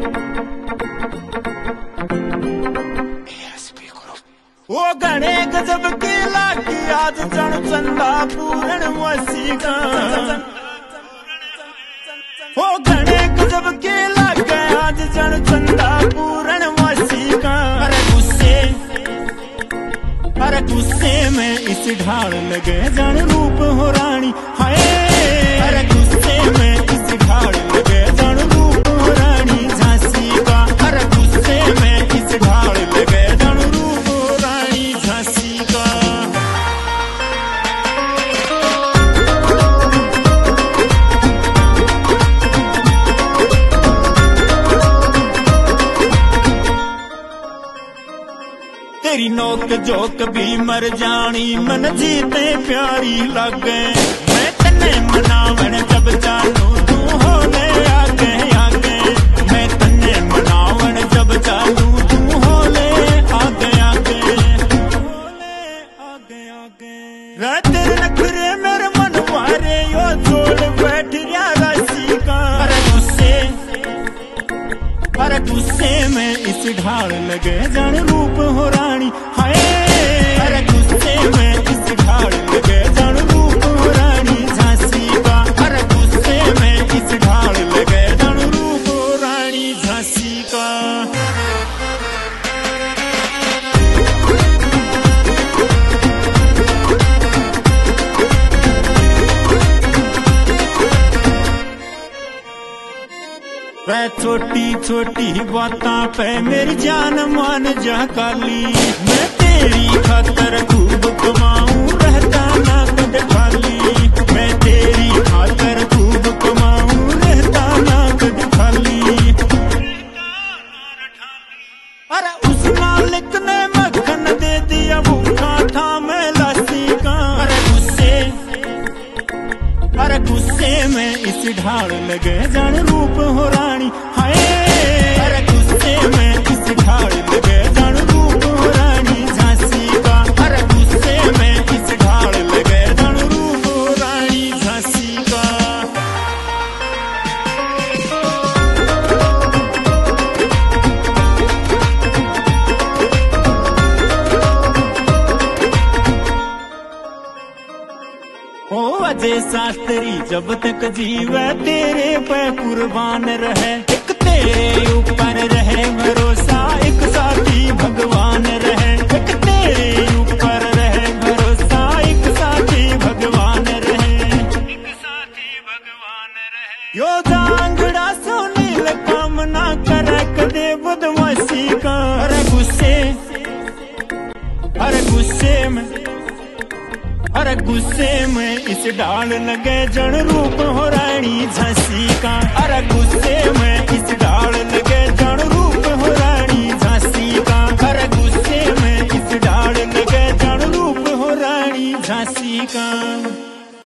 वो घने गजब की लागी आज जन चंदा पूरण वसीका। वो घने गजब की लागे आज जन चंदा पूरण वसीका। अरे गुस्से में इस ढाल लगे जन रूप हो रानी हाय। अरे गुस्से में इस ढाल लगे जन रूप हो रानी झांसी का। अरे गुस्से में इस ढाल लगे जन रूप हो रानी झांसी का। तेरी नोक जोक भी मर जानी मन जीते प्यारी लागे। मैं तन्ने मनावन जब चालू तू होले आगे आगे। मैं तन्ने मनावन जब चालू तू होले आगे आगे। होले आगे आगे तेरे नखरे मेरे मन मारे यो जोड़ बैठ गया राशि का। अरे गुस्से में इस ढाल लगे जन रूप हो रानी हाय। अरे गुस्से में इस ढाल लगे जन रूप हो रानी झांसी का। अरे गुस्से में इस ढाल लगे जन रूप हो रानी झांसी का। वह छोटी छोटी बातां पे मेरी जान मान जा काली। मैं तेरी खातर खूब कमाऊं रहता ना कद खाली। मैं तेरी खातर खूब कमाऊं रहता ना कद खाली। अरे उस मालिक ने मक्खन दे दिया भूखा था मैं लासी का। अरे गुस्से में इस ढाल लगे जन रूप हो रानी हाय। अरे गुस्से में इस ढाल लगे जन रूप हो रानी झांसी का। अरे गुस्से में इस ढाल लगे जन रूप हो रानी झांसी का। ओ अजय शास्त्री जब तक जीवे तेरे पे कुर्बान रहे। एक तेरे ऊपर रहे भरोसा एक साथी भगवान रहे। एक तेरे ऊपर रहे भरोसा एक साथी भगवान रहे। एक साथी भगवान रहे। यो जांगड़ा सुनील काम ना करे कदे बदमाशी का। अरे गुस्से में इस ढाल लगे जन रूप हो रहा।